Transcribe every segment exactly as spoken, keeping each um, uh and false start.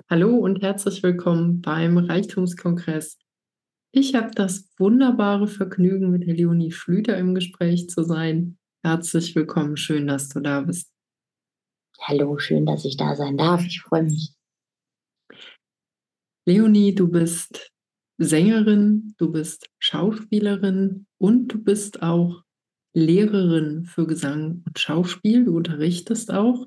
Hallo und herzlich willkommen beim Reichtumskongress. Ich habe das wunderbare Vergnügen, mit der Leonie Schlüter im Gespräch zu sein. Herzlich willkommen, schön, dass du da bist. Hallo, schön, dass ich da sein darf. Ich freue mich. Leonie, du bist Sängerin, du bist Schauspielerin und du bist auch Lehrerin für Gesang und Schauspiel. Du unterrichtest auch.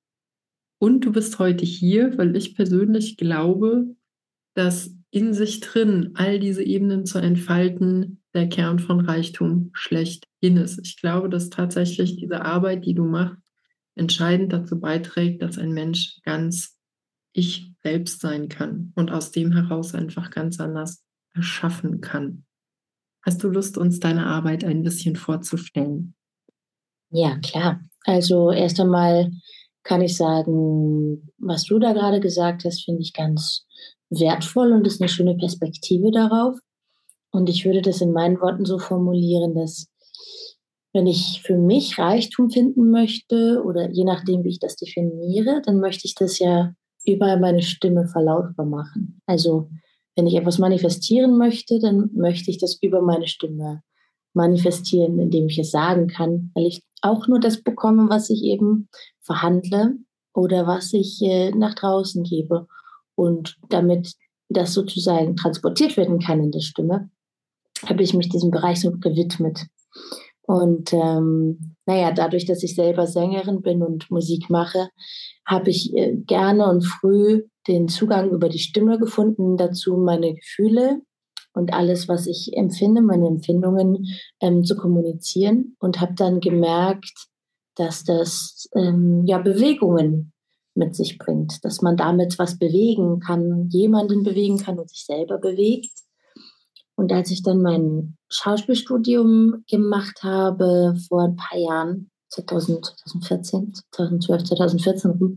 Und du bist heute hier, weil ich persönlich glaube, dass in sich drin all diese Ebenen zu entfalten, der Kern von Reichtum schlechthin ist. Ich glaube, dass tatsächlich diese Arbeit, die du machst, entscheidend dazu beiträgt, dass ein Mensch ganz ich selbst sein kann und aus dem heraus einfach ganz anders erschaffen kann. Hast du Lust, uns deine Arbeit ein bisschen vorzustellen? Ja, klar. Also erst einmal kann ich sagen, was du da gerade gesagt hast, finde ich ganz wertvoll und ist eine schöne Perspektive darauf. Und ich würde das in meinen Worten so formulieren, dass wenn ich für mich Reichtum finden möchte oder je nachdem, wie ich das definiere, dann möchte ich das ja über meine Stimme verlautbar machen. Also wenn ich etwas manifestieren möchte, dann möchte ich das über meine Stimme manifestieren, indem ich es sagen kann, weil ich auch nur das bekomme, was ich eben verhandle oder was ich äh, nach draußen gebe. Und damit das sozusagen transportiert werden kann in der Stimme, habe ich mich diesem Bereich so gewidmet. Und ähm, naja, dadurch, dass ich selber Sängerin bin und Musik mache, habe ich äh, gerne und früh den Zugang über die Stimme gefunden, dazu meine Gefühle und alles, was ich empfinde, meine Empfindungen ähm, zu kommunizieren und habe dann gemerkt, dass das ähm, ja Bewegungen mit sich bringt, dass man damit was bewegen kann, jemanden bewegen kann und sich selber bewegt. Und als ich dann mein Schauspielstudium gemacht habe, vor ein paar Jahren, zweitausend, zweitausendvierzehn, zweitausendzwölf, zweitausendvierzehn rum,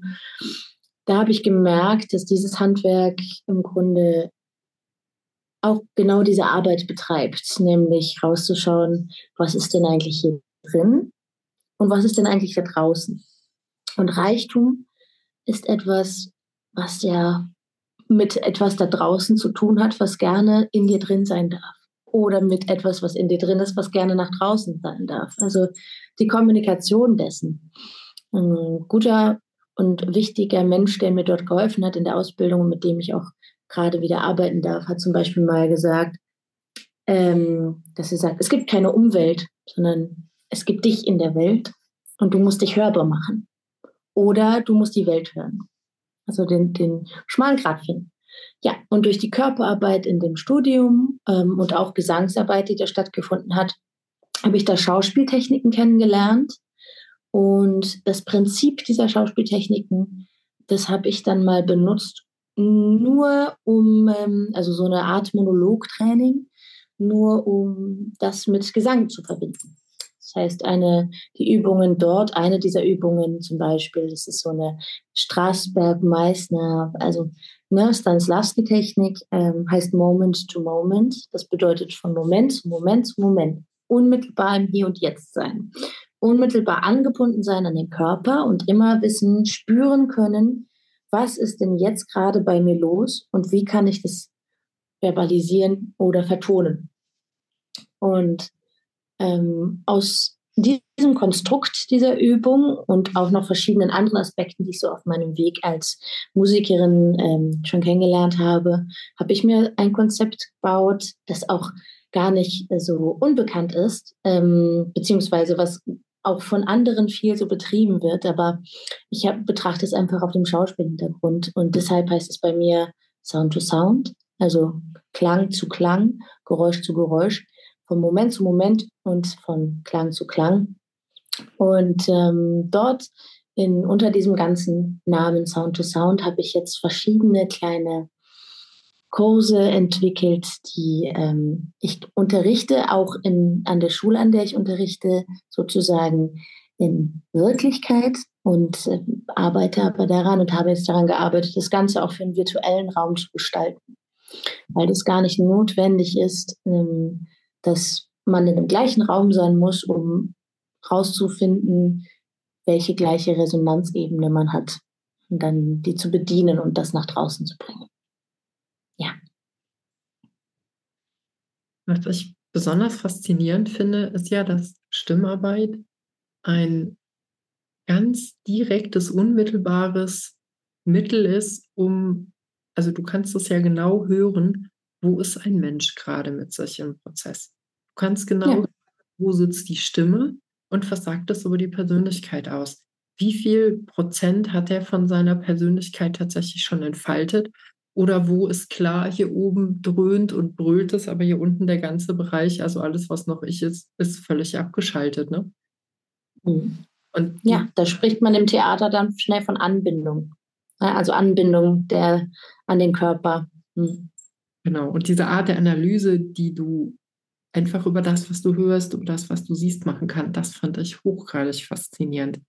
da habe ich gemerkt, dass dieses Handwerk im Grunde auch genau diese Arbeit betreibt, nämlich rauszuschauen, was ist denn eigentlich hier drin und was ist denn eigentlich da draußen. Und Reichtum ist etwas, was ja mit etwas da draußen zu tun hat, was gerne in dir drin sein darf. Oder mit etwas, was in dir drin ist, was gerne nach draußen sein darf. Also die Kommunikation dessen. Ein guter und wichtiger Mensch, der mir dort geholfen hat in der Ausbildung und mit dem ich auch gerade wieder arbeiten darf, hat zum Beispiel mal gesagt, ähm, dass er sagt, es gibt keine Umwelt, sondern es gibt dich in der Welt und du musst dich hörbar machen. Oder du musst die Welt hören. Also den, den schmalen Grat finden. Ja, und durch die Körperarbeit in dem Studium ähm, und auch Gesangsarbeit, die da stattgefunden hat, habe ich da Schauspieltechniken kennengelernt. Und das Prinzip dieser Schauspieltechniken, das habe ich dann mal benutzt, nur um, ähm, also so eine Art Monologtraining, nur um das mit Gesang zu verbinden. Das heißt, eine, die Übungen dort, eine dieser Übungen zum Beispiel, das ist so eine Straßberg-Meissner, also ne, Stanislavski-Technik, ähm, heißt Moment to Moment. Das bedeutet von Moment zu Moment zu Moment. Unmittelbar im Hier und Jetzt sein. Unmittelbar angebunden sein an den Körper und immer wissen, spüren können, was ist denn jetzt gerade bei mir los und wie kann ich das verbalisieren oder vertonen. Und ähm, aus diesem Konstrukt dieser Übung und auch noch verschiedenen anderen Aspekten, die ich so auf meinem Weg als Musikerin ähm, schon kennengelernt habe, habe ich mir ein Konzept gebaut, das auch gar nicht so unbekannt ist, ähm, beziehungsweise was auch von anderen viel so betrieben wird. Aber ich hab, betrachte es einfach auf dem Schauspielhintergrund und deshalb heißt es bei mir Sound to Sound, also Klang zu Klang, Geräusch zu Geräusch, von Moment zu Moment und von Klang zu Klang. Und ähm, dort in, unter diesem ganzen Namen Sound to Sound habe ich jetzt verschiedene kleine Kurse entwickelt, die ähm, ich unterrichte, auch in, an der Schule, an der ich unterrichte, sozusagen in Wirklichkeit und äh, arbeite aber daran und habe jetzt daran gearbeitet, das Ganze auch für einen virtuellen Raum zu gestalten, weil das gar nicht notwendig ist, ähm, dass man in dem gleichen Raum sein muss, um herauszufinden, welche gleiche Resonanzebene man hat. und dann die zu bedienen und das nach draußen zu bringen. Ja. Was ich besonders faszinierend finde, ist ja, dass Stimmarbeit ein ganz direktes, unmittelbares Mittel ist, um, also du kannst es ja genau hören, wo ist ein Mensch gerade mit sich im Prozess. Du kannst genau, Ja. wo sitzt die Stimme und was sagt das über die Persönlichkeit aus? Wie viel Prozent hat er von seiner Persönlichkeit tatsächlich schon entfaltet? Oder wo ist klar, hier oben dröhnt und brüllt es, aber hier unten der ganze Bereich, also alles, was noch ich ist, ist völlig abgeschaltet, ne? Mhm. Und die, Ja, da spricht man im Theater dann schnell von Anbindung. Ja, also Anbindung der, an den Körper. Mhm. genau, und diese Art der Analyse, die du einfach über das, was du hörst, über das, was du siehst, machen kannst, das fand ich hochgradig faszinierend.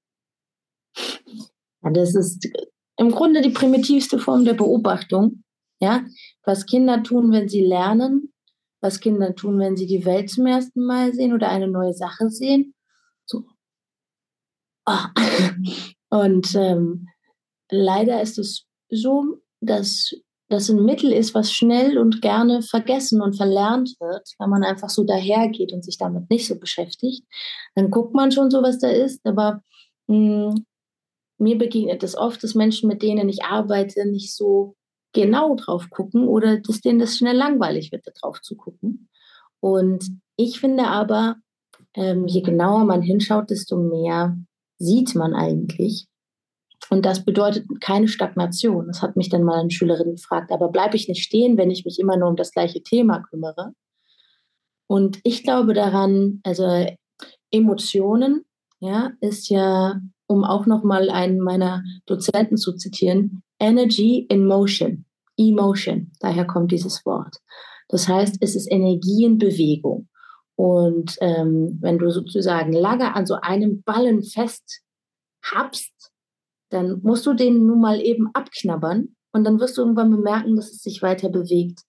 Ja, das ist im Grunde die primitivste Form der Beobachtung. Ja, was Kinder tun, wenn sie lernen, was Kinder tun, wenn sie die Welt zum ersten Mal sehen oder eine neue Sache sehen. So. Oh. Und ähm, leider ist es so, dass das ein Mittel ist, was schnell und gerne vergessen und verlernt wird, wenn man einfach so dahergeht und sich damit nicht so beschäftigt. Dann guckt man schon so, was da ist, aber mh, mir begegnet es oft, dass Menschen, mit denen ich arbeite, nicht so genau drauf gucken oder dass denen das schnell langweilig wird, da drauf zu gucken. Und ich finde aber, ähm, je genauer man hinschaut, desto mehr sieht man eigentlich. Und das bedeutet keine Stagnation. Das hat mich dann mal eine Schülerin gefragt, aber bleibe ich nicht stehen, wenn ich mich immer nur um das gleiche Thema kümmere? Und ich glaube daran, also Emotionen, ja, ist ja, um auch nochmal einen meiner Dozenten zu zitieren, Energy in Motion, Emotion, daher kommt dieses Wort. Das heißt, es ist Energie in Bewegung. Und ähm, wenn du sozusagen lange an so einem Ballen fest habst, dann musst du den nun mal eben abknabbern und dann wirst du irgendwann bemerken, dass es sich weiter bewegt.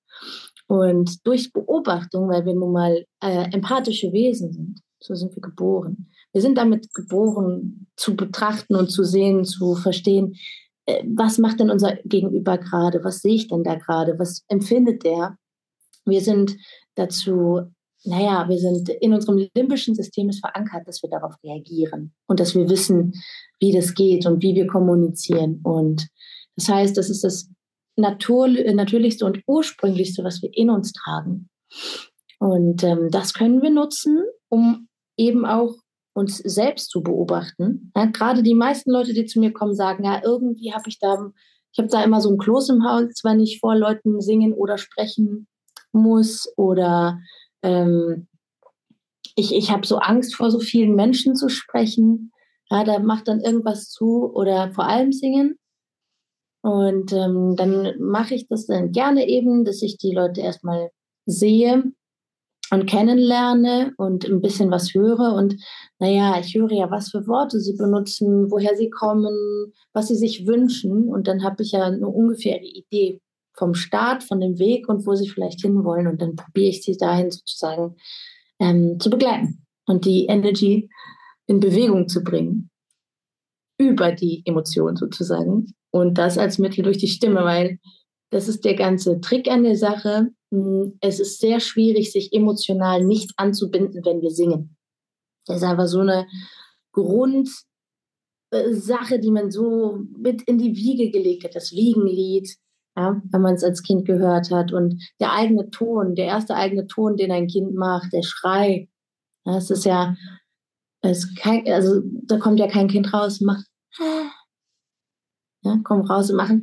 Und durch Beobachtung, weil wir nun mal äh, empathische Wesen sind, so sind wir geboren. Wir sind damit geboren, zu betrachten und zu sehen, zu verstehen, äh, was macht denn unser Gegenüber gerade, was sehe ich denn da gerade, was empfindet der. Wir sind dazu, naja, wir sind in unserem limbischen System ist verankert, dass wir darauf reagieren und dass wir wissen, wie das geht und wie wir kommunizieren. Und das heißt, das ist das Natur, Natürlichste und Ursprünglichste, was wir in uns tragen. Und ähm, das können wir nutzen, um eben auch uns selbst zu beobachten. Ja, gerade die meisten Leute, die zu mir kommen, sagen, ja, irgendwie habe ich da, ich habe da immer so ein Kloß im Hals, wenn ich vor Leuten singen oder sprechen muss oder ähm, ich, ich habe so Angst vor so vielen Menschen zu sprechen. Ja, da macht dann irgendwas zu oder vor allem singen. Und ähm, dann mache ich das dann gerne eben, dass ich die Leute erstmal sehe und kennenlerne und ein bisschen was höre. Und naja, ich höre ja, was für Worte sie benutzen, woher sie kommen, was sie sich wünschen. Und dann habe ich ja eine ungefähre Idee vom Start, von dem Weg und wo sie vielleicht hinwollen. Und dann probiere ich sie dahin sozusagen ähm, zu begleiten und die Energy in Bewegung zu bringen. Über die Emotionen sozusagen. Und das als Mittel durch die Stimme, weil das ist der ganze Trick an der Sache. Es ist sehr schwierig, sich emotional nicht anzubinden, wenn wir singen. Das ist einfach so eine Grundsache, die man so mit in die Wiege gelegt hat, das Wiegenlied, ja, wenn man es als Kind gehört hat. Und der eigene Ton, der erste eigene Ton, den ein Kind macht, der Schrei, ja, es ist ja, es kein, also da kommt ja kein Kind raus und macht, ja, kommt raus und machen,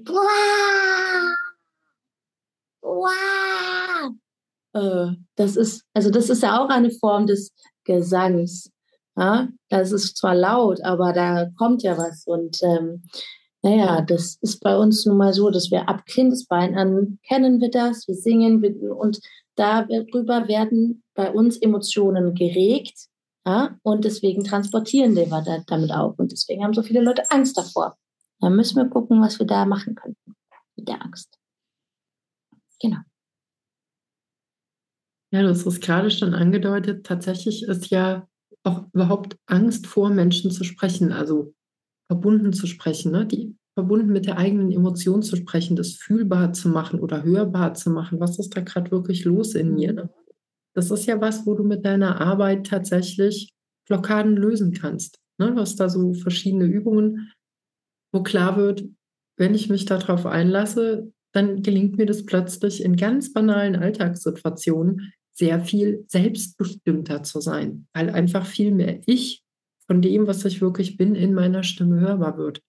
Äh, das ist, also das ist ja auch eine Form des Gesangs. Ja? Das ist zwar laut, aber da kommt ja was. Und ähm, naja, das ist bei uns nun mal so, dass wir ab Kindesbein an kennen wir das, wir singen wir, und darüber werden bei uns Emotionen geregt. Ja? Und deswegen transportieren wir da, damit auch. Und deswegen haben so viele Leute Angst davor. Da müssen wir gucken, was wir da machen können mit der Angst. Genau. Ja, du hast es gerade schon angedeutet. Tatsächlich ist ja auch überhaupt Angst vor Menschen zu sprechen, also verbunden zu sprechen. Ne? Die verbunden mit der eigenen Emotion zu sprechen, das fühlbar zu machen oder hörbar zu machen. Was ist da gerade wirklich los in mir? Ne? Das ist ja was, wo du mit deiner Arbeit tatsächlich Blockaden lösen kannst. Ne? Du hast da so verschiedene Übungen, wo klar wird, wenn ich mich darauf einlasse, dann gelingt mir das plötzlich in ganz banalen Alltagssituationen sehr viel selbstbestimmter zu sein, weil einfach viel mehr ich von dem, was ich wirklich bin, in meiner Stimme hörbar wird.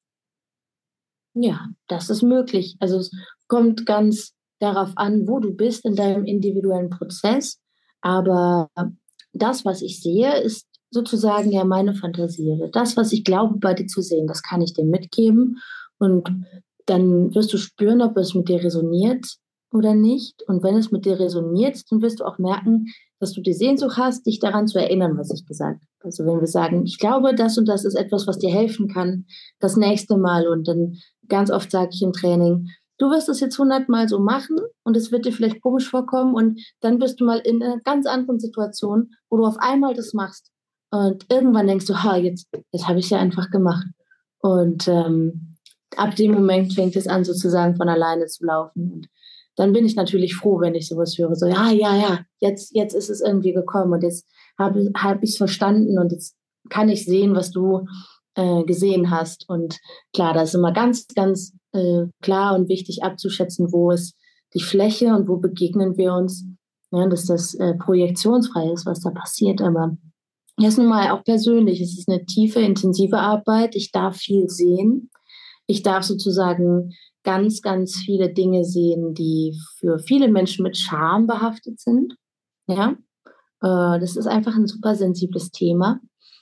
Ja, das ist möglich. Also es kommt ganz darauf an, wo du bist in deinem individuellen Prozess. Aber das, was ich sehe, ist sozusagen ja meine Fantasie. Das, was ich glaube, bei dir zu sehen, das kann ich dir mitgeben. Und dann wirst du spüren, ob es mit dir resoniert oder nicht. Und wenn es mit dir resoniert, dann wirst du auch merken, dass du die Sehnsucht hast, dich daran zu erinnern, was ich gesagt habe. Also wenn wir sagen, ich glaube, das und das ist etwas, was dir helfen kann, das nächste Mal. Und dann ganz oft sage ich im Training, du wirst es jetzt hundertmal so machen und es wird dir vielleicht komisch vorkommen und dann bist du mal in einer ganz anderen Situation, wo du auf einmal das machst. Und irgendwann denkst du, ha, jetzt, jetzt habe ich es ja einfach gemacht. Und ähm, ab dem Moment fängt es an, sozusagen von alleine zu laufen. Und dann bin ich natürlich froh, wenn ich sowas höre. So, ja, ja, ja, jetzt, jetzt ist es irgendwie gekommen und jetzt habe hab ich es verstanden und jetzt kann ich sehen, was du äh, gesehen hast. Und klar, da ist immer ganz, ganz äh, klar und wichtig abzuschätzen, wo ist die Fläche und wo begegnen wir uns. Ja, dass das äh, projektionsfrei ist, was da passiert. Aber ja, ist nun mal auch persönlich. Es ist eine tiefe, intensive Arbeit. Ich darf viel sehen. Ich darf sozusagen ganz, ganz viele Dinge sehen, die für viele Menschen mit Scham behaftet sind. Ja, äh, das ist einfach ein super sensibles Thema.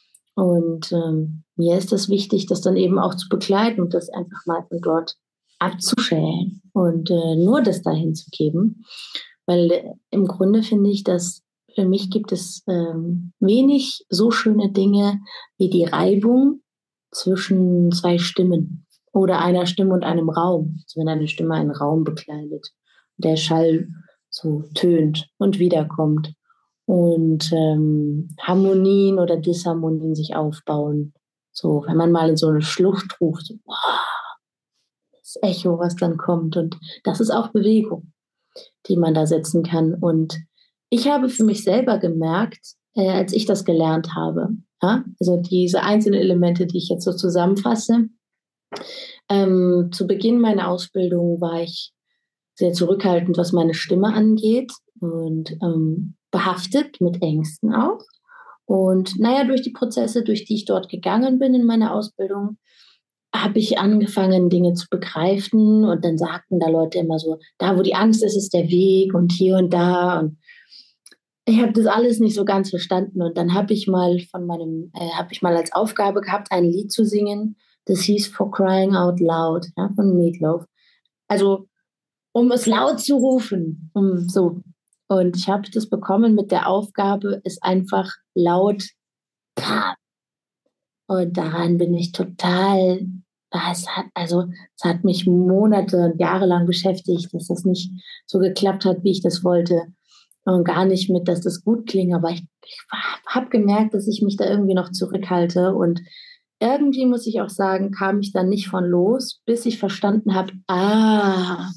Und ähm, mir ist es wichtig, das dann eben auch zu begleiten und das einfach mal von dort abzuschälen und äh, nur das dahin zu geben. Weil äh, im Grunde finde ich, dass für mich gibt es ähm, wenig so schöne Dinge wie die Reibung zwischen zwei Stimmen oder einer Stimme und einem Raum. Also wenn eine Stimme einen Raum bekleidet, der Schall so tönt und wiederkommt und ähm, Harmonien oder Disharmonien sich aufbauen. So, wenn man mal in so eine Schlucht ruft, so, wow, das Echo, was dann kommt. Und das ist auch Bewegung, die man da setzen kann. Und ich habe für mich selber gemerkt, äh, als ich das gelernt habe, ja, also diese einzelnen Elemente, die ich jetzt so zusammenfasse, ähm, zu Beginn meiner Ausbildung war ich sehr zurückhaltend, was meine Stimme angeht und ähm, behaftet mit Ängsten auch. Und naja, durch die Prozesse, durch die ich dort gegangen bin in meiner Ausbildung, habe ich angefangen, Dinge zu begreifen. Und dann sagten da Leute immer so, da wo die Angst ist, ist der Weg und hier und da. Und ich habe das alles nicht so ganz verstanden. Und dann habe ich mal von meinem, äh, habe ich mal als Aufgabe gehabt, ein Lied zu singen. Das hieß For Crying Out Loud, ja, von Meatloaf. Also um es laut zu rufen, um so. Und ich habe das bekommen mit der Aufgabe, es einfach laut. Und daran bin ich total, es hat, also, es hat mich Monate und Jahre lang beschäftigt, dass das nicht so geklappt hat, wie ich das wollte. Und gar nicht mit, dass das gut klingt, aber ich, ich habe gemerkt, dass ich mich da irgendwie noch zurückhalte. Und irgendwie, muss ich auch sagen, kam ich dann nicht von los, bis ich verstanden habe, ah,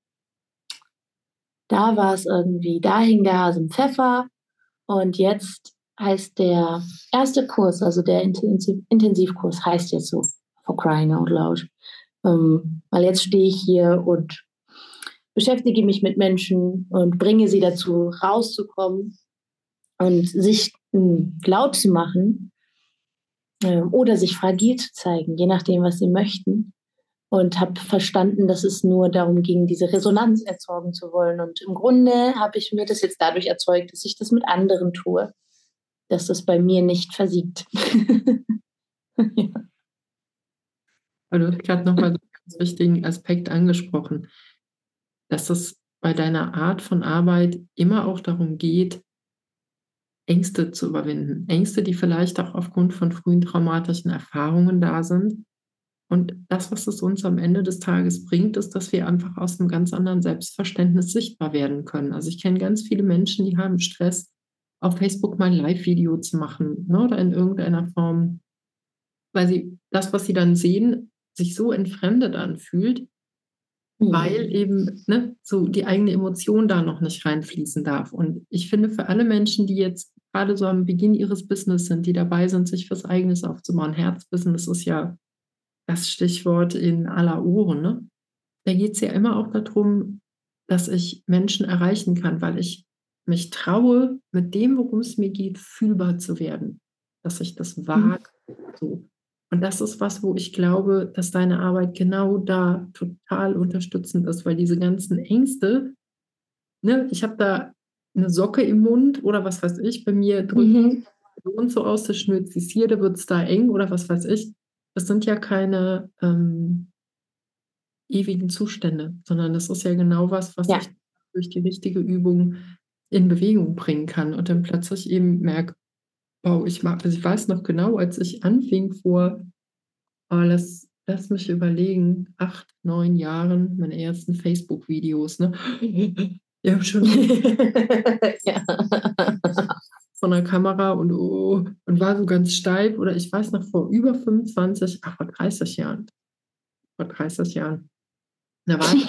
da war es irgendwie, da hing der Hase im Pfeffer. Und jetzt heißt der erste Kurs, also der Intensiv Intensivkurs, heißt jetzt so, For Crying Out Loud. Ähm, weil jetzt stehe ich hier und beschäftige mich mit Menschen und bringe sie dazu, rauszukommen und sich mh, laut zu machen äh, oder sich fragil zu zeigen, je nachdem, was sie möchten. Und habe verstanden, dass es nur darum ging, diese Resonanz erzeugen zu wollen. Und im Grunde habe ich mir das jetzt dadurch erzeugt, dass ich das mit anderen tue, dass das bei mir nicht versiegt. Ja. Weil du hast gerade nochmal einen ganz wichtigen Aspekt angesprochen, dass es bei deiner Art von Arbeit immer auch darum geht, Ängste zu überwinden. Ängste, die vielleicht auch aufgrund von frühen traumatischen Erfahrungen da sind. Und das, was es uns am Ende des Tages bringt, ist, dass wir einfach aus einem ganz anderen Selbstverständnis sichtbar werden können. Also ich kenne ganz viele Menschen, die haben Stress, auf Facebook mal ein Live-Video zu machen, ne, oder in irgendeiner Form, weil sie das, was sie dann sehen, sich so entfremdet anfühlt, Mhm. weil eben ne, so die eigene Emotion da noch nicht reinfließen darf. Und ich finde, für alle Menschen, die jetzt gerade so am Beginn ihres Business sind, die dabei sind, sich was Eigenes aufzubauen, Herzbusiness ist ja das Stichwort in aller Ohren, ne? Da geht es ja immer auch darum, dass ich Menschen erreichen kann, weil ich mich traue, mit dem, worum es mir geht, fühlbar zu werden, dass ich das wage. So. Und das ist was, wo ich glaube, dass deine Arbeit genau da total unterstützend ist, weil diese ganzen Ängste, ne, ich habe da eine Socke im Mund oder was weiß ich, bei mir drückt Mhm. so und so aus, das schnürt sich hier, da wird es da eng oder was weiß ich. Das sind ja keine ähm, ewigen Zustände, sondern das ist ja genau was, was Ja. ich durch die richtige Übung in Bewegung bringen kann und dann plötzlich eben merke, wow, ich mag, also ich weiß noch genau, als ich anfing vor, oh, lass, lass mich überlegen, acht, neun Jahren, meine ersten Facebook-Videos, ne? Ja, schon Ja. von der Kamera und, oh, und war so ganz steif oder ich weiß noch vor über fünfundzwanzig, ach, vor dreißig Jahren, vor dreißig Jahren, da war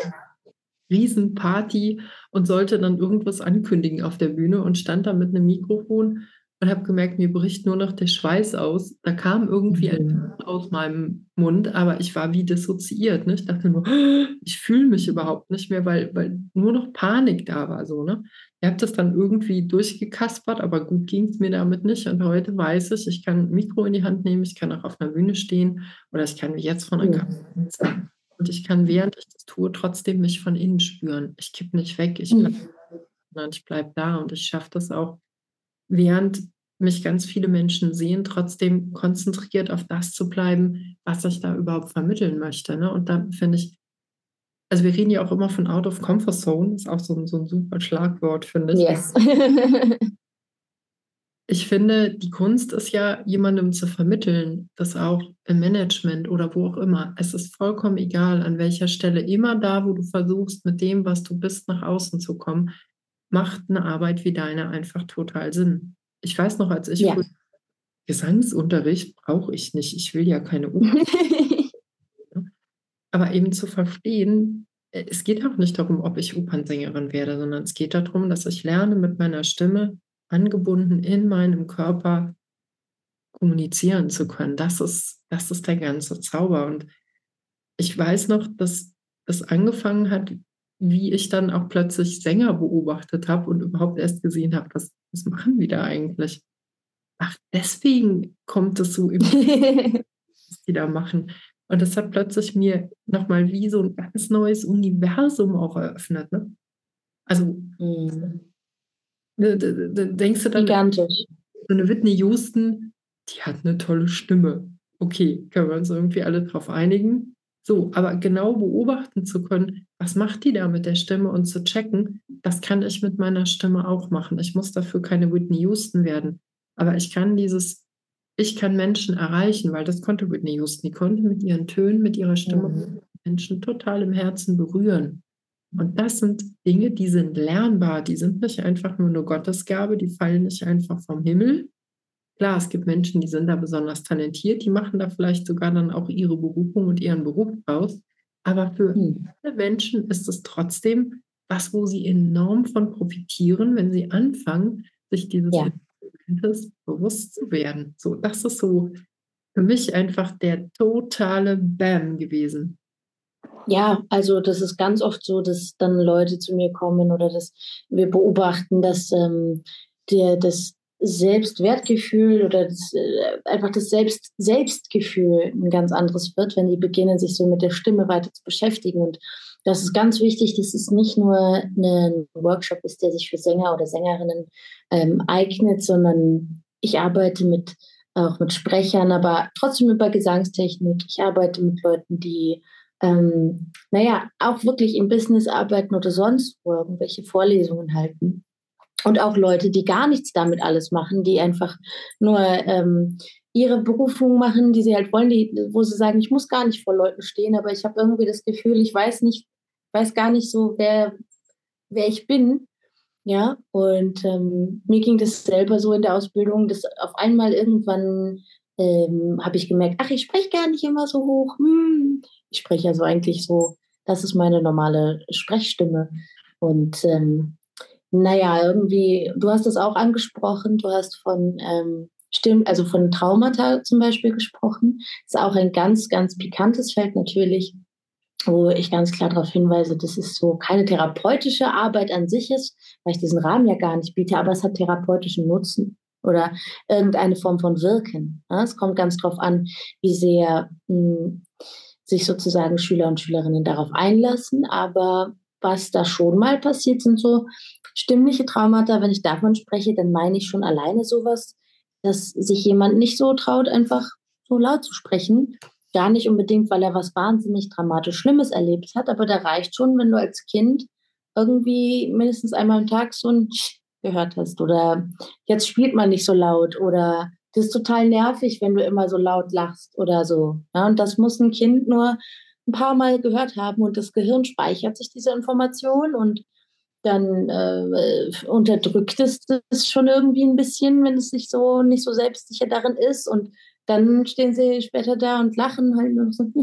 Riesenparty und sollte dann irgendwas ankündigen auf der Bühne und stand da mit einem Mikrofon und habe gemerkt, mir bricht nur noch der Schweiß aus. Da kam irgendwie ein Mhm. Ton aus meinem Mund, aber ich war wie dissoziiert. Ne? Ich dachte nur, ich fühle mich überhaupt nicht mehr, weil, weil nur noch Panik da war. So, ne? Ich habe das dann irgendwie durchgekaspert, aber gut ging es mir damit nicht. Und heute weiß ich, ich kann ein Mikro in die Hand nehmen, ich kann auch auf einer Bühne stehen oder ich kann wie jetzt von einer Kamera Mhm. sitzen. Und ich kann, während ich das tue, trotzdem mich von innen spüren. Ich kipp nicht weg, ich bleibe, Mhm. sondern ich bleibe da und ich schaffe das auch, während mich ganz viele Menschen sehen, trotzdem konzentriert auf das zu bleiben, was ich da überhaupt vermitteln möchte. Ne? Und da finde ich, also wir reden ja auch immer von Out of Comfort Zone, ist auch so ein, so ein super Schlagwort, finde ich. Yes. Ich finde, die Kunst ist ja, jemandem zu vermitteln, das auch im Management oder wo auch immer. Es ist vollkommen egal, an welcher Stelle, immer da, wo du versuchst, mit dem, was du bist, nach außen zu kommen, macht eine Arbeit wie deine einfach total Sinn. Ich weiß noch, als ich Ja. früher Gesangsunterricht brauche ich nicht. Ich will ja keine Oper. Aber eben zu verstehen, äh, es geht auch nicht darum, ob ich Opernsängerin werde, sondern es geht darum, dass ich lerne, mit meiner Stimme angebunden in meinem Körper kommunizieren zu können. Das ist, das ist der ganze Zauber. Und ich weiß noch, dass das angefangen hat, wie ich dann auch plötzlich Sänger beobachtet habe und überhaupt erst gesehen habe, was, was machen die da eigentlich? Ach, deswegen kommt es so im, was die da machen. Und das hat plötzlich mir nochmal wie so ein ganz neues Universum auch eröffnet. Ne? Also Mhm. ne, d- d- denkst du dann, Gigantisch. so eine Whitney Houston, die hat eine tolle Stimme. Okay, können wir uns irgendwie alle drauf einigen? So, aber genau beobachten zu können, was macht die da mit der Stimme und zu checken, das kann ich mit meiner Stimme auch machen. Ich muss dafür keine Whitney Houston werden. Aber ich kann dieses, ich kann Menschen erreichen, weil das konnte Whitney Houston. Die konnte mit ihren Tönen, mit ihrer Stimme Mhm. Menschen total im Herzen berühren. Und das sind Dinge, die sind lernbar, die sind nicht einfach nur eine Gottesgabe, die fallen nicht einfach vom Himmel. Klar, es gibt Menschen, die sind da besonders talentiert, die machen da vielleicht sogar dann auch ihre Berufung und ihren Beruf draus. Aber für Mhm. alle Menschen ist es trotzdem was, wo sie enorm von profitieren, wenn sie anfangen, sich dieses Ja. Instrumentes bewusst zu werden. So, das ist so für mich einfach der totale Bam gewesen. Ja, also das ist ganz oft so, dass dann Leute zu mir kommen oder dass wir beobachten, dass ähm, der, das Selbstwertgefühl oder das, äh, einfach das Selbst, Selbstgefühl ein ganz anderes wird, wenn die beginnen, sich so mit der Stimme weiter zu beschäftigen. Und das ist ganz wichtig, dass es nicht nur ein Workshop ist, der sich für Sänger oder Sängerinnen ähm, eignet, sondern ich arbeite mit auch mit Sprechern, aber trotzdem über Gesangstechnik. Ich arbeite mit Leuten, die ähm, naja, auch wirklich im Business arbeiten oder sonst wo irgendwelche Vorlesungen halten. Und auch Leute, die gar nichts damit alles machen, die einfach nur ähm, ihre Berufung machen, die sie halt wollen, die, wo sie sagen, ich muss gar nicht vor Leuten stehen, aber ich habe irgendwie das Gefühl, ich weiß nicht, weiß gar nicht so, wer, wer ich bin. Ja, und ähm, mir ging das selber so in der Ausbildung, dass auf einmal irgendwann ähm, habe ich gemerkt, ach, ich spreche gar nicht immer so hoch. Hm. Ich spreche also eigentlich so, das ist meine normale Sprechstimme. Und ähm, naja, irgendwie, du hast es auch angesprochen, du hast von ähm, Stimm, also von Traumata zum Beispiel gesprochen. Das ist auch ein ganz, ganz pikantes Feld natürlich, wo ich ganz klar darauf hinweise, dass es so keine therapeutische Arbeit an sich ist, weil ich diesen Rahmen ja gar nicht biete, aber es hat therapeutischen Nutzen oder irgendeine Form von Wirken. Ja, es kommt ganz drauf an, wie sehr mh, sich sozusagen Schüler und Schülerinnen darauf einlassen. Aber was da schon mal passiert, sind so stimmliche Traumata. Wenn ich davon spreche, dann meine ich schon alleine sowas, dass sich jemand nicht so traut, einfach so laut zu sprechen. Gar nicht unbedingt, weil er was wahnsinnig dramatisch Schlimmes erlebt hat, aber da reicht schon, wenn du als Kind irgendwie mindestens einmal am Tag so ein Tsch gehört hast oder jetzt spielt man nicht so laut oder das ist total nervig, wenn du immer so laut lachst oder so. Ja, und das muss ein Kind nur ein paar Mal gehört haben und das Gehirn speichert sich diese Information und dann äh, unterdrückt es das schon irgendwie ein bisschen, wenn es sich so nicht so selbstsicher darin ist. Und dann stehen sie später da und lachen halt und so.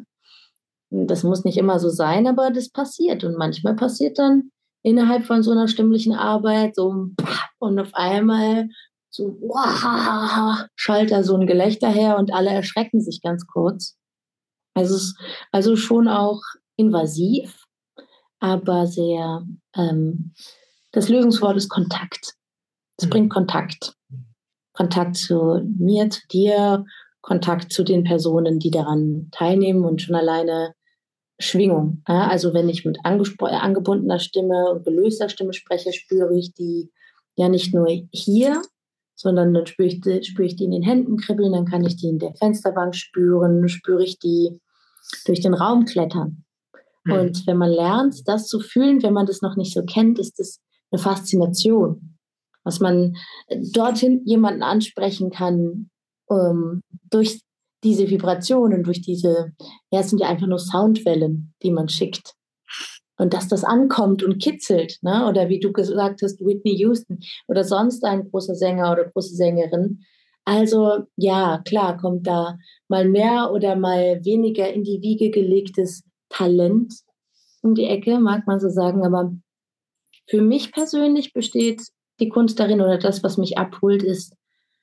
Das muss nicht immer so sein, aber das passiert. Und manchmal passiert dann innerhalb von so einer stimmlichen Arbeit so und auf einmal so wow, schallt da so ein Gelächter her und alle erschrecken sich ganz kurz. Also es ist also schon auch invasiv, aber sehr, ähm, das Lösungswort ist Kontakt. Es bringt Mhm. Kontakt. Kontakt zu mir, zu dir, Kontakt zu den Personen, die daran teilnehmen und schon alleine Schwingung. Ja? Also wenn ich mit angebundener Stimme und gelöster Stimme spreche, spüre ich die ja nicht nur hier, sondern dann spüre ich, die, spüre ich die in den Händen kribbeln, dann kann ich die in der Fensterbank spüren, spüre ich die durch den Raum klettern. Mhm. Und wenn man lernt, das zu fühlen, wenn man das noch nicht so kennt, ist das eine Faszination, was man dorthin jemanden ansprechen kann, ähm, durch diese Vibrationen, durch diese, ja, es sind ja einfach nur Soundwellen, die man schickt. Und dass das ankommt und kitzelt, ne? Oder wie du gesagt hast, Whitney Houston oder sonst ein großer Sänger oder große Sängerin. Also ja, klar, kommt da mal mehr oder mal weniger in die Wiege gelegtes Talent um die Ecke, mag man so sagen. Aber für mich persönlich besteht die Kunst darin oder das, was mich abholt, ist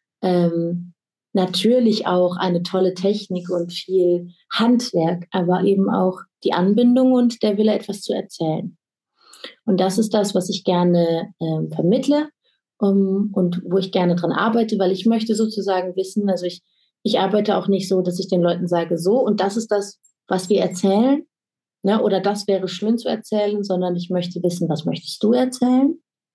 ähm, natürlich auch eine tolle Technik und viel Handwerk, aber eben auch die Anbindung und der Wille, etwas zu erzählen. Und das ist das, was ich gerne ähm, vermittle um, und wo ich gerne dran arbeite, weil ich möchte sozusagen wissen, also ich, ich arbeite auch nicht so, dass ich den Leuten sage, so und das ist das, was wir erzählen, ne, oder das wäre schön zu erzählen, sondern ich möchte wissen, was möchtest du erzählen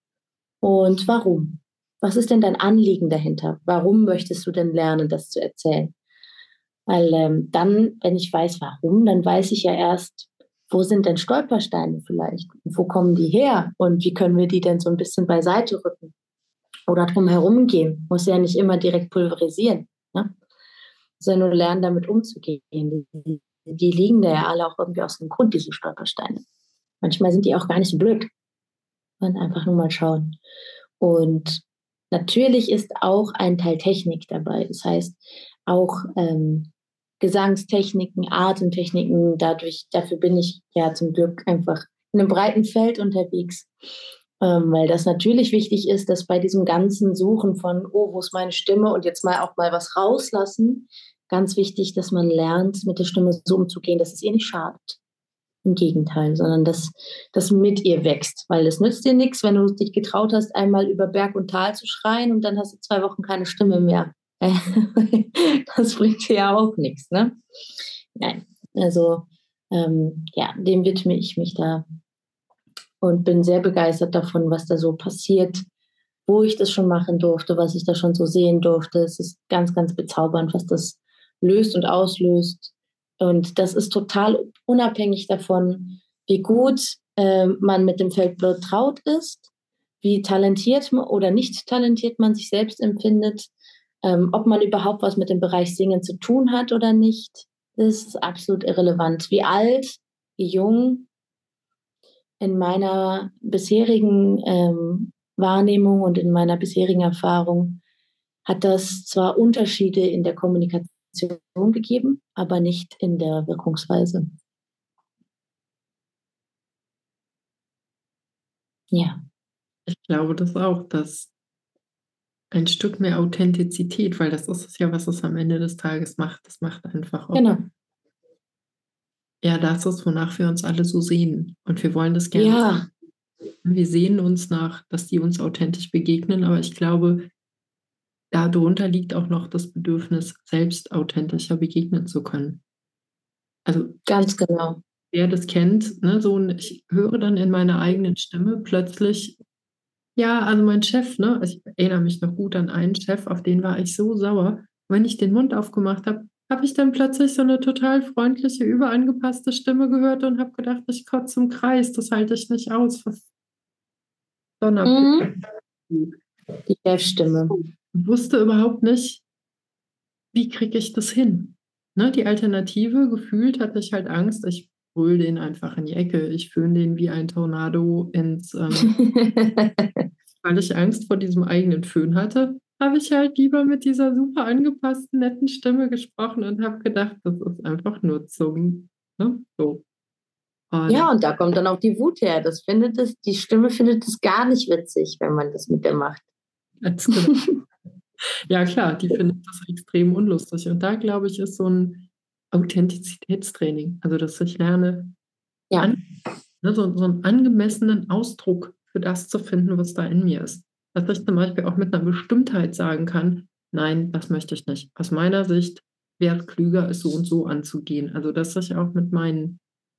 und warum? Was ist denn dein Anliegen dahinter? Warum möchtest du denn lernen, das zu erzählen? Weil ähm, dann, wenn ich weiß, warum, dann weiß ich ja erst, wo sind denn Stolpersteine vielleicht? Und wo kommen die her? Und wie können wir die denn so ein bisschen beiseite rücken? Oder drum herum gehen? Muss ja nicht immer direkt pulverisieren, ne? Sondern nur lernen, damit umzugehen. Die, die liegen da ja alle auch irgendwie aus dem Grund, diese Stolpersteine. Manchmal sind die auch gar nicht so blöd. Und einfach nur mal schauen. Und natürlich ist auch ein Teil Technik dabei. Das heißt, auch ähm, Gesangstechniken, Atemtechniken, dadurch, dafür bin ich ja zum Glück einfach in einem breiten Feld unterwegs. Ähm, weil das natürlich wichtig ist, dass bei diesem ganzen Suchen von, oh, wo ist meine Stimme und jetzt mal auch mal was rauslassen, ganz wichtig, dass man lernt, mit der Stimme so umzugehen, dass es ihr nicht schadet. Im Gegenteil, sondern dass das mit ihr wächst. Weil es nützt dir nichts, wenn du dich getraut hast, einmal über Berg und Tal zu schreien und dann hast du zwei Wochen keine Stimme mehr. Das bringt dir ja auch nichts, ne? Nein, also ähm, ja, dem widme ich mich da und bin sehr begeistert davon, was da so passiert, wo ich das schon machen durfte, was ich da schon so sehen durfte. Es ist ganz, ganz bezaubernd, was das löst und auslöst. Und das ist total unabhängig davon, wie gut äh, man mit dem Feld betraut ist, wie talentiert oder nicht talentiert man sich selbst empfindet, ähm, ob man überhaupt was mit dem Bereich Singen zu tun hat oder nicht. Das ist absolut irrelevant. Wie alt, wie jung, in meiner bisherigen ähm, Wahrnehmung und in meiner bisherigen Erfahrung hat das zwar Unterschiede in der Kommunikation gegeben, aber nicht in der Wirkungsweise. Ja. Ich glaube das auch, dass ein Stück mehr Authentizität, weil das ist es ja, was es am Ende des Tages macht. Das macht einfach auch. Genau. Ja, das ist, wonach wir uns alle so sehen. Und wir wollen das gerne. Ja. Wir sehen uns nach, dass die uns authentisch begegnen, aber ich glaube, darunter liegt auch noch das Bedürfnis, selbst authentischer begegnen zu können. Also ganz genau. Wer das kennt, ne, so ein, ich höre dann in meiner eigenen Stimme plötzlich, ja, also mein Chef, ne, also ich erinnere mich noch gut an einen Chef, auf den war ich so sauer. Wenn ich den Mund aufgemacht habe, habe ich dann plötzlich so eine total freundliche, überangepasste Stimme gehört und habe gedacht, ich kotze im Kreis, das halte ich nicht aus. Was Mhm. Die Chefstimme. Ich wusste überhaupt nicht, wie kriege ich das hin? Ne, die Alternative, gefühlt hatte ich halt Angst, ich brüll den einfach in die Ecke, ich föhn den wie ein Tornado ins, ähm, weil ich Angst vor diesem eigenen Föhn hatte, habe ich halt lieber mit dieser super angepassten, netten Stimme gesprochen und habe gedacht, das ist einfach nur zum, ne, so. Und ja, und da kommt dann auch die Wut her. Das findet es, die Stimme findet es gar nicht witzig, wenn man das mit der macht. Ja, klar, die findet das extrem unlustig. Und da, glaube ich, ist so ein Authentizitätstraining. Also, dass ich lerne, ja. an, ne, so, so einen angemessenen Ausdruck für das zu finden, was da in mir ist. Dass ich zum Beispiel auch mit einer Bestimmtheit sagen kann, nein, das möchte ich nicht. Aus meiner Sicht wäre es klüger, es so und so anzugehen. Also, dass ich auch mit meinen,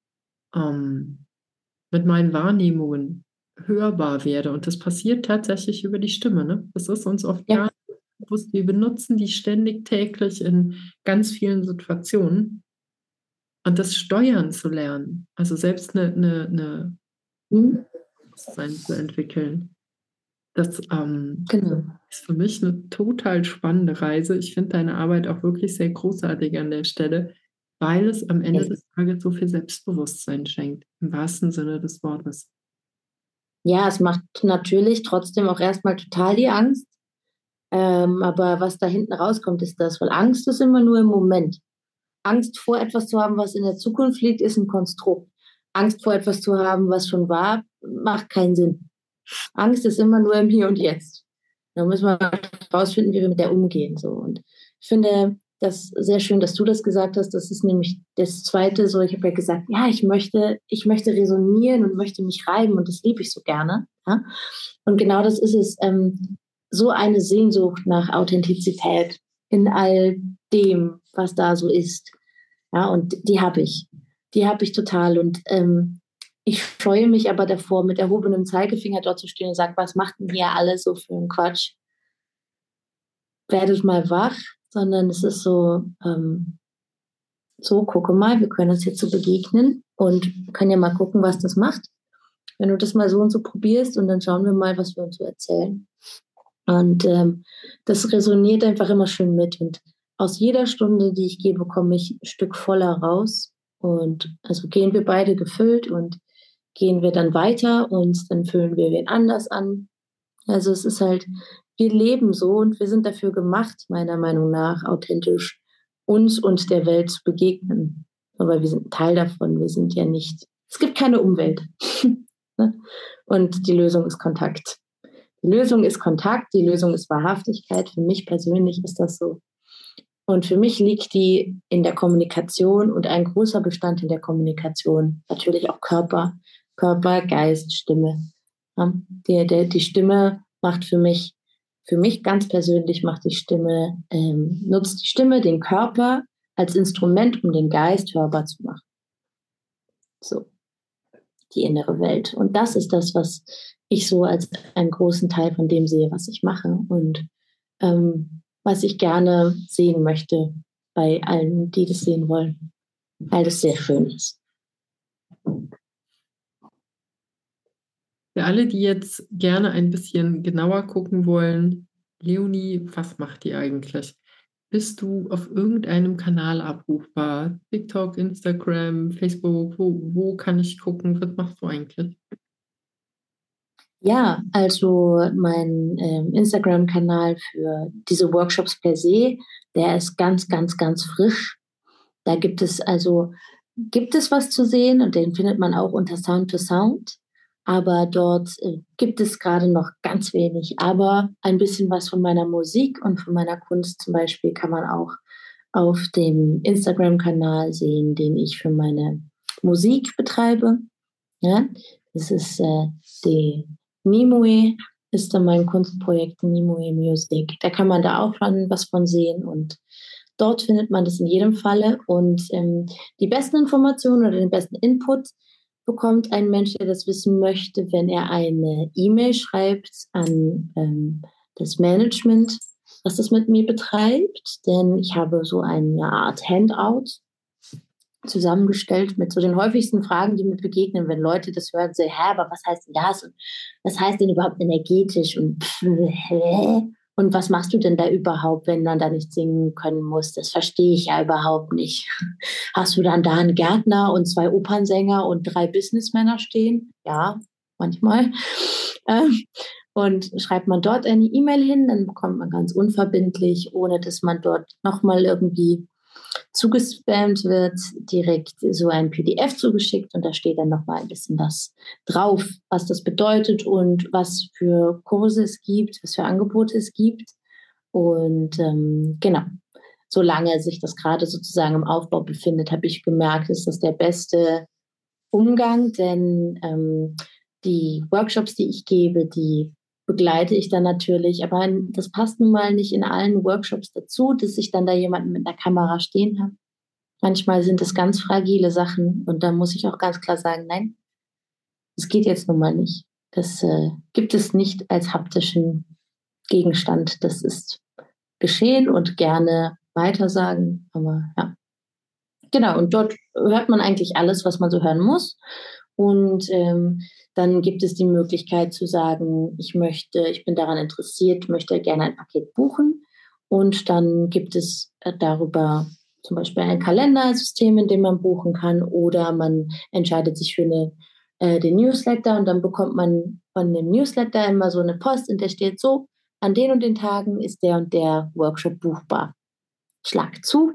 ähm, mit meinen Wahrnehmungen hörbar werde. Und das passiert tatsächlich über die Stimme. Ne? Das ist uns oft Ja. gar nicht bewusst. Wir benutzen die ständig täglich in ganz vielen Situationen. Und das Steuern zu lernen, also selbst eine, eine, eine Mhm. Bewusstsein zu entwickeln, das ähm, Genau. ist für mich eine total spannende Reise. Ich finde deine Arbeit auch wirklich sehr großartig an der Stelle, weil es am Ende des Tages so viel Selbstbewusstsein schenkt, im wahrsten Sinne des Wortes. Ja, es macht natürlich trotzdem auch erstmal total die Angst. Ähm, aber was da hinten rauskommt, ist das, weil Angst ist immer nur im Moment. Angst vor etwas zu haben, was in der Zukunft liegt, ist ein Konstrukt. Angst vor etwas zu haben, was schon war, macht keinen Sinn. Angst ist immer nur im Hier und Jetzt. Da müssen wir herausfinden, wie wir mit der umgehen. So. Und ich finde das sehr schön, dass du das gesagt hast. Das ist nämlich das Zweite. So, ich habe ja gesagt, ja, ich möchte, ich möchte resonieren und möchte mich reiben und das liebe ich so gerne. Ja? Und genau das ist es. Ähm, so eine Sehnsucht nach Authentizität in all dem, was da so ist. Ja, und die habe ich. Die habe ich total. Und ähm, ich scheue mich aber davor, mit erhobenem Zeigefinger dort zu stehen und sagen, was macht denn hier alles so für einen Quatsch? Werdet mal wach, sondern es ist so, ähm, so, gucke mal, wir können uns jetzt so begegnen und können ja mal gucken, was das macht. Wenn du das mal so und so probierst und dann schauen wir mal, was wir uns so erzählen. Und ähm, das resoniert einfach immer schön mit. Und aus jeder Stunde, die ich gehe, bekomme ich ein Stück voller raus. Und also gehen wir beide gefüllt und gehen wir dann weiter und dann füllen wir wen anders an. Also es ist halt, wir leben so und wir sind dafür gemacht, meiner Meinung nach, authentisch uns und der Welt zu begegnen. Aber wir sind Teil davon, wir sind ja nicht, es gibt keine Umwelt. Und die Lösung ist Kontakt. Die Lösung ist Kontakt, die Lösung ist Wahrhaftigkeit. Für mich persönlich ist das so. Und für mich liegt die in der Kommunikation und ein großer Bestandteil der Kommunikation, natürlich auch Körper, Körper, Geist, Stimme. Ja, die, die, die Stimme macht für mich, für mich ganz persönlich macht die Stimme, ähm, nutzt die Stimme den Körper als Instrument, um den Geist hörbar zu machen. So, die innere Welt. Und das ist das, was ich so als einen großen Teil von dem sehe, was ich mache und ähm, was ich gerne sehen möchte bei allen, die das sehen wollen, weil das sehr schön ist. Für alle, die jetzt gerne ein bisschen genauer gucken wollen, Leonie, was macht die eigentlich? Bist du auf irgendeinem Kanal abrufbar? TikTok, Instagram, Facebook, wo, wo kann ich gucken? Was machst du eigentlich? Ja, also mein ähm, Instagram-Kanal für diese Workshops per se, der ist ganz, ganz, ganz frisch. Da gibt es also gibt es was zu sehen und den findet man auch unter Sound to Sound. Aber dort äh, gibt es gerade noch ganz wenig. Aber ein bisschen was von meiner Musik und von meiner Kunst zum Beispiel kann man auch auf dem Instagram-Kanal sehen, den ich für meine Musik betreibe. Ja, das ist äh, die Nimue, ist dann mein Kunstprojekt Nimue Music. Da kann man da auch schon was von sehen und dort findet man das in jedem Falle. Und ähm, die besten Informationen oder den besten Input bekommt ein Mensch, der das wissen möchte, wenn er eine E-Mail schreibt an ähm, das Management, was das mit mir betreibt. Denn ich habe so eine Art Handout zusammengestellt mit so den häufigsten Fragen, die mir begegnen, wenn Leute das hören, so, hä, aber was heißt denn das? Und was heißt denn überhaupt energetisch? Und, pff, hä? Und was machst du denn da überhaupt, wenn man da nicht singen können muss? Das verstehe ich ja überhaupt nicht. Hast du dann da einen Gärtner und zwei Opernsänger und drei Businessmänner stehen? Ja, manchmal. Ähm, und schreibt man dort eine E-Mail hin, dann bekommt man ganz unverbindlich, ohne dass man dort nochmal irgendwie zugespammt wird, direkt so ein P D F zugeschickt und da steht dann nochmal ein bisschen was drauf, was das bedeutet und was für Kurse es gibt, was für Angebote es gibt. Und ähm, genau, solange sich das gerade sozusagen im Aufbau befindet, habe ich gemerkt, ist das der beste Umgang, denn ähm, die Workshops, die ich gebe, die begleite ich dann natürlich, aber das passt nun mal nicht in allen Workshops dazu, dass ich dann da jemanden mit einer Kamera stehen habe. Manchmal sind es ganz fragile Sachen und da muss ich auch ganz klar sagen, nein, das geht jetzt nun mal nicht. Das äh, gibt es nicht als haptischen Gegenstand. Das ist geschehen und gerne weitersagen, aber ja. Genau, und dort hört man eigentlich alles, was man so hören muss. Und ähm, dann gibt es die Möglichkeit zu sagen, ich möchte, ich bin daran interessiert, möchte gerne ein Paket buchen. Und dann gibt es äh, darüber zum Beispiel ein Kalendersystem, in dem man buchen kann, oder man entscheidet sich für eine, äh, den Newsletter und dann bekommt man von dem Newsletter immer so eine Post, in der steht so, an den und den Tagen ist der und der Workshop buchbar. Schlag zu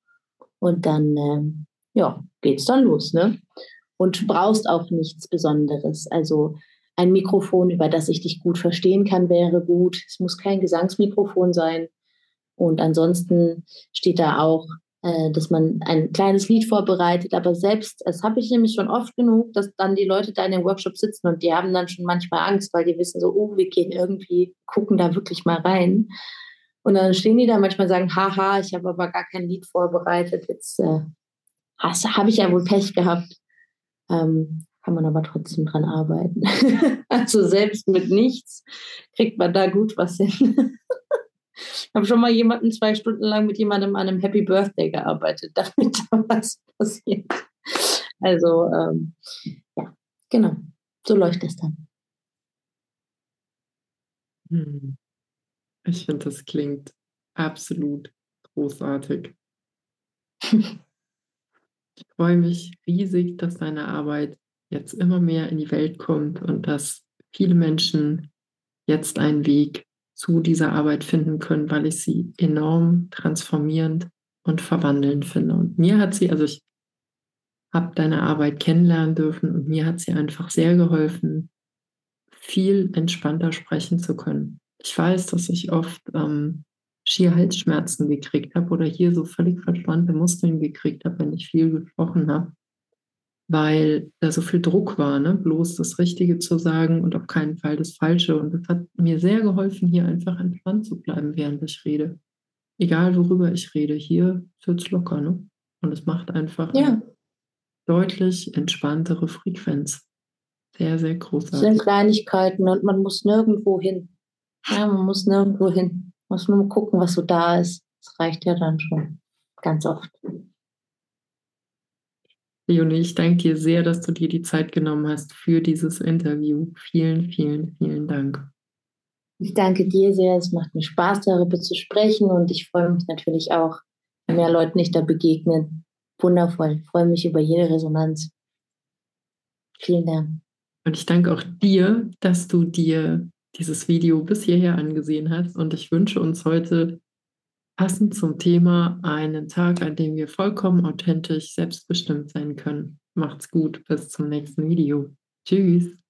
und dann ähm, ja, geht's dann los, ne? Und du brauchst auch nichts Besonderes. Also ein Mikrofon, über das ich dich gut verstehen kann, wäre gut. Es muss kein Gesangsmikrofon sein. Und ansonsten steht da auch, äh, dass man ein kleines Lied vorbereitet. Aber selbst, das habe ich nämlich schon oft genug, dass dann die Leute da in den Workshop sitzen und die haben dann schon manchmal Angst, weil die wissen so, oh, wir gehen irgendwie, gucken da wirklich mal rein. Und dann stehen die da manchmal und sagen, haha, ich habe aber gar kein Lied vorbereitet. Jetzt äh, habe ich ja wohl Pech gehabt. Ähm, kann man aber trotzdem dran arbeiten. Also selbst mit nichts kriegt man da gut was hin. Ich habe schon mal jemanden zwei Stunden lang mit jemandem an einem Happy Birthday gearbeitet, damit da was passiert. Also ähm, ja, genau, so läuft es dann. Hm. Ich finde, das klingt absolut großartig. Ich freue mich riesig, dass deine Arbeit jetzt immer mehr in die Welt kommt und dass viele Menschen jetzt einen Weg zu dieser Arbeit finden können, weil ich sie enorm transformierend und verwandelnd finde. Und mir hat sie, also ich habe deine Arbeit kennenlernen dürfen und mir hat sie einfach sehr geholfen, viel entspannter sprechen zu können. Ich weiß, dass ich oft ähm, schier Halsschmerzen gekriegt habe oder hier so völlig verspannte Muskeln gekriegt habe, wenn ich viel gesprochen habe, weil da so viel Druck war, ne? Bloß das Richtige zu sagen und auf keinen Fall das Falsche. Und das hat mir sehr geholfen, hier einfach entspannt zu bleiben, während ich rede. Egal, worüber ich rede, hier wird es locker, ne? Und es macht einfach Ja, eine deutlich entspanntere Frequenz. Sehr, sehr es sind großartig. Kleinigkeiten und man muss nirgendwo hin. Ja, man muss nirgendwo hin. Man muss nur gucken, was so da ist. Das reicht ja dann schon ganz oft. Leonie, ich danke dir sehr, dass du dir die Zeit genommen hast für dieses Interview. Vielen, vielen, vielen Dank. Ich danke dir sehr. Es macht mir Spaß, darüber zu sprechen und ich freue mich natürlich auch, wenn mehr Leuten ich da begegne. Wundervoll. Ich freue mich über jede Resonanz. Vielen Dank. Und ich danke auch dir, dass du dir dieses Video bis hierher angesehen hast. Und ich wünsche uns heute passend zum Thema einen Tag, an dem wir vollkommen authentisch, selbstbestimmt sein können. Macht's gut, bis zum nächsten Video. Tschüss.